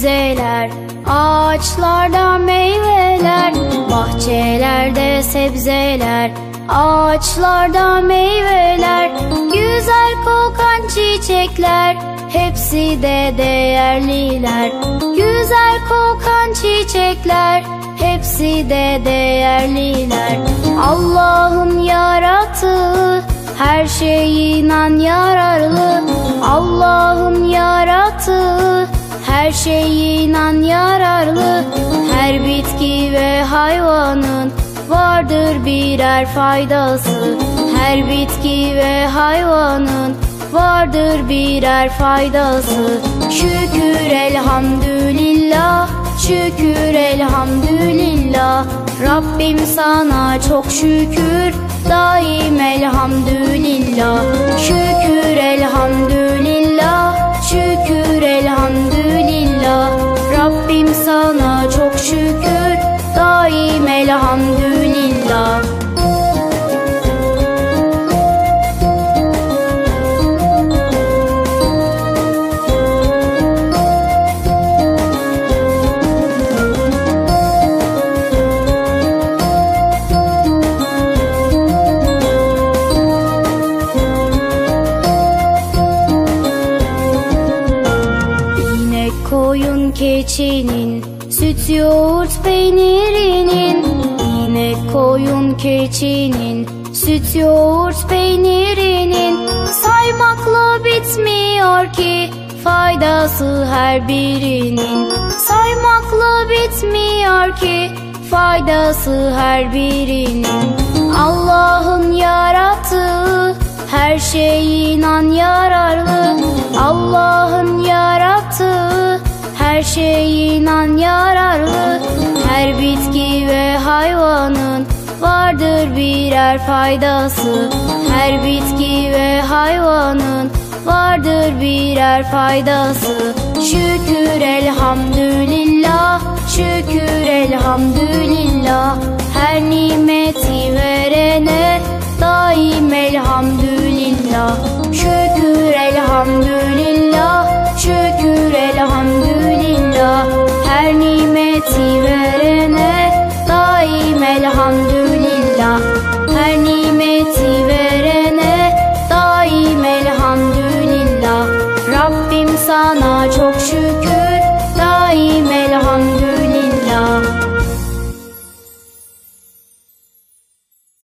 sebzeler, ağaçlarda meyveler, bahçelerde sebzeler, ağaçlarda meyveler, güzel kokan çiçekler, hepsi de değerliler. Güzel kokan çiçekler, hepsi de değerliler. Allah'ın yarattığı her şey inan yararlı. Allah'ın yarattığı her şey inan yararlı. Her bitki ve hayvanın vardır birer faydası. Her bitki ve hayvanın vardır birer faydası. Şükür elhamdülillah, şükür elhamdülillah. Rabbim sana çok şükür, daim elhamdülillah. Şükür elhamdülillah, şükür elhamdülillah. Rabbim sana çok şükür, daim elhamdülillah. Koyun keçinin, süt yoğurt peynirinin. İnek koyun keçinin, süt yoğurt peynirinin. Saymakla bitmiyor ki faydası her birinin. Saymakla bitmiyor ki faydası her birinin. Allah'ın yarattığı her şey inan yararlı. Allah'ın yarattığı her şey inan yararlı. Her bitki ve hayvanın vardır birer faydası. Her bitki ve hayvanın vardır birer faydası. Şükür elhamdülillah, şükür elhamdülillah. Her nimeti verene daim elhamdülillah. Şükür elhamdülillah, şükür elhamdülillah. Her nimeti verene daim elhamdülillah. Her nimeti verene daim elhamdülillah. Rabbim sana çok şükür,